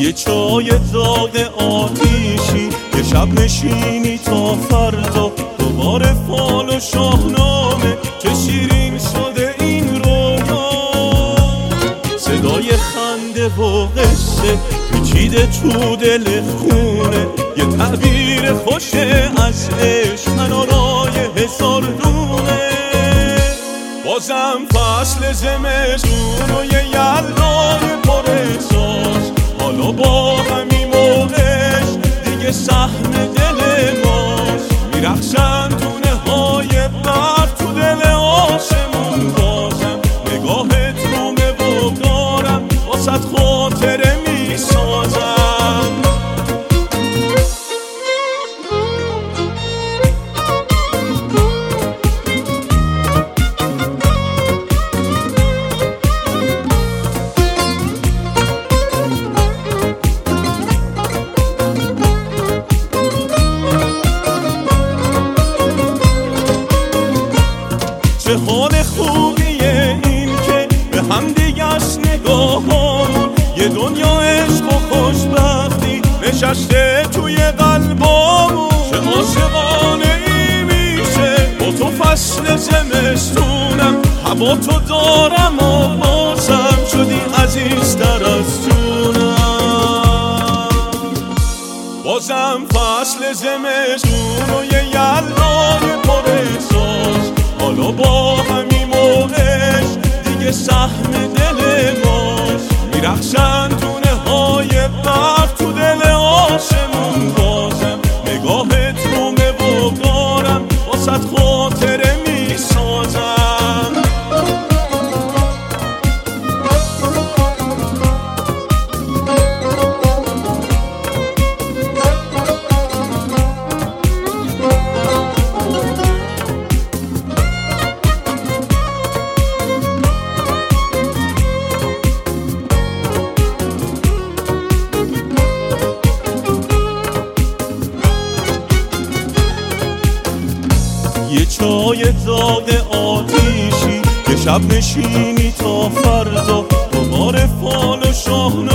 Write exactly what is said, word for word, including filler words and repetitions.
یه چای داغ آتیشی، یه شب نشینی تا فردا، دوباره فال و شاهنامه، چه شیرین شده این رویا. صدای خنده و قصه پیچیده تو دل خونه، یه تعبیر خوش از عشق منارای هزار دونه. بازم فصل زمستون و یه یلدای پر احساس، حالا با همین موقعش دیگه سهم دل ماست. میرقصن دونه های برد تو دل آسمون، بازم نگاهت رومه و دارم واسه خاطره میسازم. چه حال خوبیه این که به هم دیگه است نگاهامون، یه دنیا عشق و خوشبختی نشسته توی قلبامون. چه عاشقانه ای میشه با تو فصل زمستونم، هوا تو دارم و بازم شدی عزیزتر از جونم. بازم فصل زمستون و یه یلدای پر احساس، حالا با همین موقعش دیگه سهم دل ماست. میرقصن دونه های برد تو دل آسمون، بازم نگاهت رومه و دارم واسه خاطره میسازم. یه چای داغ آتیشی، یه شب نشینی تا فردا، دوباره فال و شاهنامه،